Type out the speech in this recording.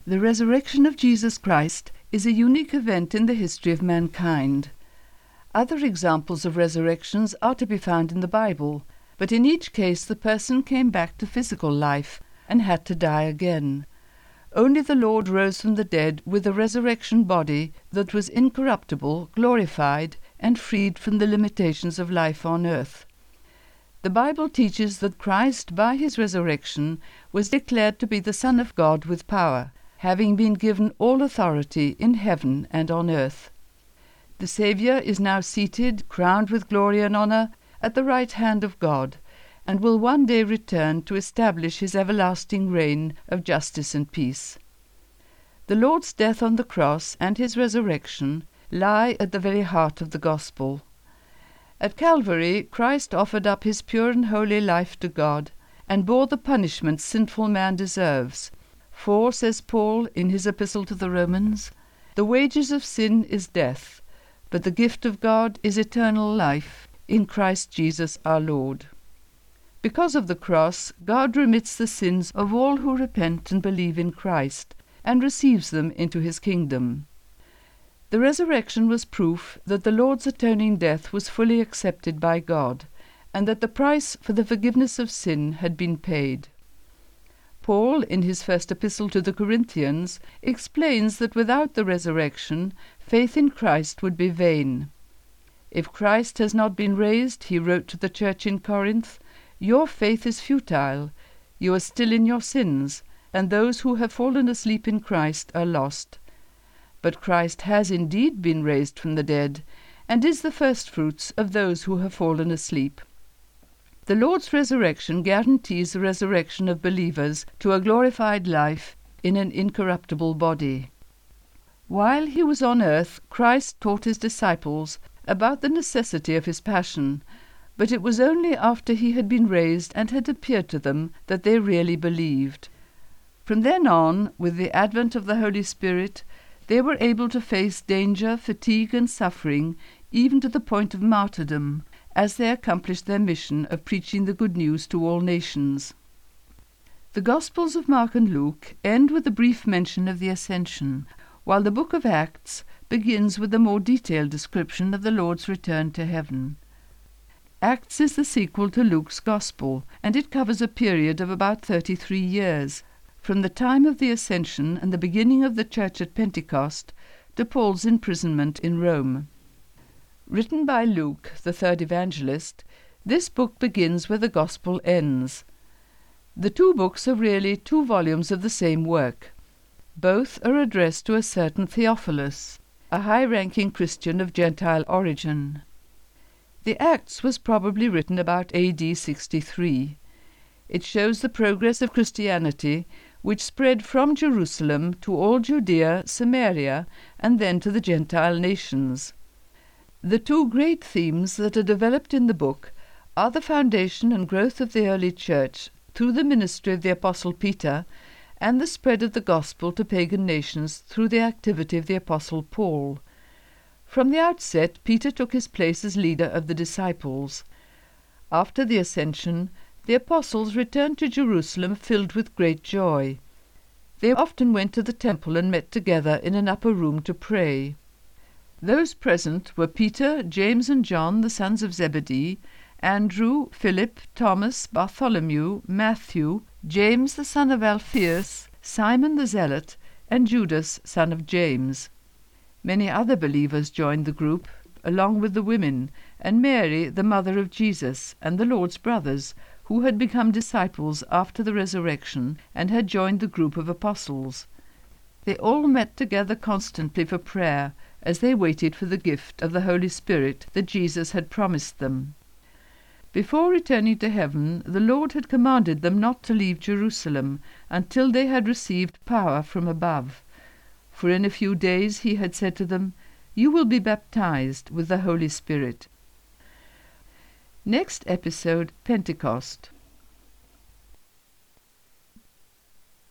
The resurrection of Jesus Christ is a unique event in the history of mankind. Other examples of resurrections are to be found in the Bible, but in each case the person came back to physical life and had to die again. Only the Lord rose from the dead with a resurrection body that was incorruptible, glorified, and freed from the limitations of life on earth. The Bible teaches that Christ, by his resurrection, was declared to be the Son of God with power, having been given all authority in heaven and on earth. The Saviour is now seated, crowned with glory and honour, at the right hand of God, and will one day return to establish his everlasting reign of justice and peace. The Lord's death on the cross and his resurrection lie at the very heart of the gospel. At Calvary, Christ offered up his pure and holy life to God, and bore the punishment sinful man deserves. For, says Paul in his epistle to the Romans, the wages of sin is death, but the gift of God is eternal life in Christ Jesus our Lord. Because of the cross, God remits the sins of all who repent and believe in Christ, and receives them into his kingdom. The resurrection was proof that the Lord's atoning death was fully accepted by God, and that the price for the forgiveness of sin had been paid. Paul, in his first epistle to the Corinthians, explains that without the resurrection, faith in Christ would be vain. If Christ has not been raised, he wrote to the church in Corinth, your faith is futile, you are still in your sins, and those who have fallen asleep in Christ are lost. But Christ has indeed been raised from the dead, and is the firstfruits of those who have fallen asleep. The Lord's resurrection guarantees the resurrection of believers to a glorified life in an incorruptible body. While he was on earth, Christ taught his disciples about the necessity of his passion, but it was only after he had been raised and had appeared to them that they really believed. From then on, with the advent of the Holy Spirit, they were able to face danger, fatigue, and suffering, even to the point of martyrdom, as they accomplished their mission of preaching the good news to all nations. The Gospels of Mark and Luke end with a brief mention of the Ascension, while the book of Acts begins with a more detailed description of the Lord's return to heaven. Acts is the sequel to Luke's Gospel, and it covers a period of about 33 years, from the time of the Ascension and the beginning of the church at Pentecost to Paul's imprisonment in Rome. Written by Luke, the third evangelist, this book begins where the Gospel ends. The two books are really 2 volumes of the same work. Both are addressed to a certain Theophilus, a high-ranking Christian of Gentile origin. The Acts was probably written about AD 63. It shows the progress of Christianity, which spread from Jerusalem to all Judea, Samaria, and then to the Gentile nations. The 2 great themes that are developed in the book are the foundation and growth of the early church through the ministry of the Apostle Peter, and the spread of the gospel to pagan nations through the activity of the Apostle Paul. From the outset, Peter took his place as leader of the disciples. After the Ascension, the apostles returned to Jerusalem filled with great joy. They often went to the temple and met together in an upper room to pray. Those present were Peter, James and John, the sons of Zebedee, Andrew, Philip, Thomas, Bartholomew, Matthew, James the son of Alphaeus, Simon the Zealot, and Judas, son of James. Many other believers joined the group, along with the women, and Mary, the mother of Jesus, and the Lord's brothers, who had become disciples after the resurrection and had joined the group of apostles. They all met together constantly for prayer, as they waited for the gift of the Holy Spirit that Jesus had promised them. Before returning to heaven, the Lord had commanded them not to leave Jerusalem until they had received power from above. For in a few days he had said to them, "You will be baptized with the Holy Spirit." Next episode, Pentecost.